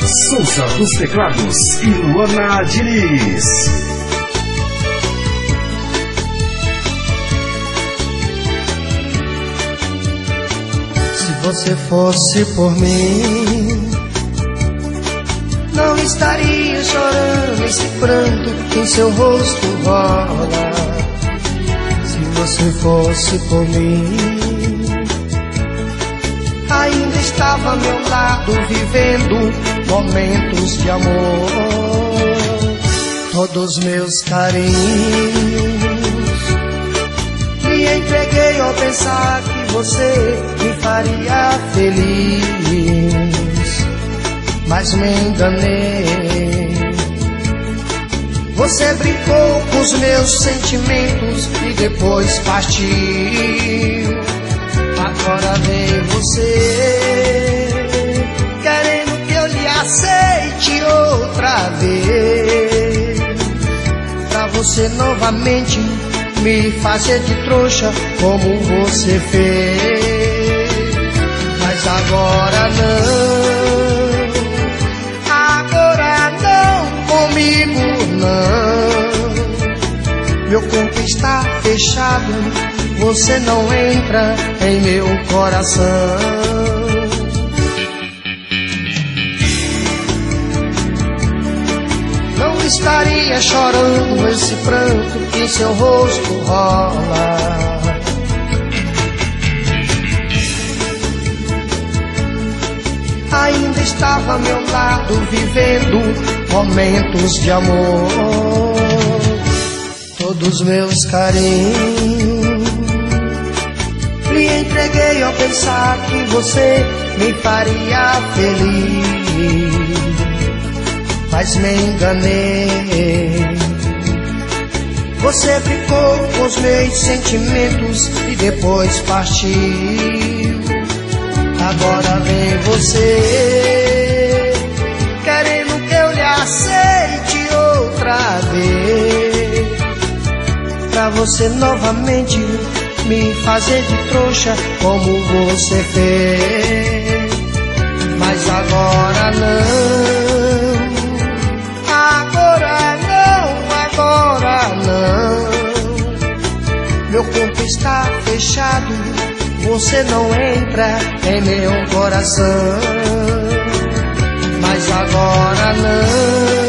Souza dos teclados e Luana Diniz. Se você fosse por mim, não estaria chorando esse pranto que em seu rosto rola. Se você fosse por mim, ainda estava ao meu lado vivendo momentos de amor. Todos meus carinhos me entreguei ao pensar que você me faria feliz, mas me enganei. Você brincou com os meus sentimentos e depois partiu. Agora vem você querendo que eu lhe aceite outra vez, pra você novamente me fazer de trouxa como você fez. Mas agora não, comigo não. Meu corpo está fechado, você não entra em meu coração. Não estaria chorando esse pranto que em seu rosto rola. Ainda estava ao meu lado vivendo momentos de amor. Todos meus carinhos me entreguei ao pensar que você me faria feliz, mas me enganei. Você brincou com os meus sentimentos e depois partiu. Agora vem você querendo que eu lhe aceite outra vez, pra você novamente me fazer de trouxa como você fez. Mas agora não. Meu corpo está fechado, você não entra em meu coração. Mas agora não.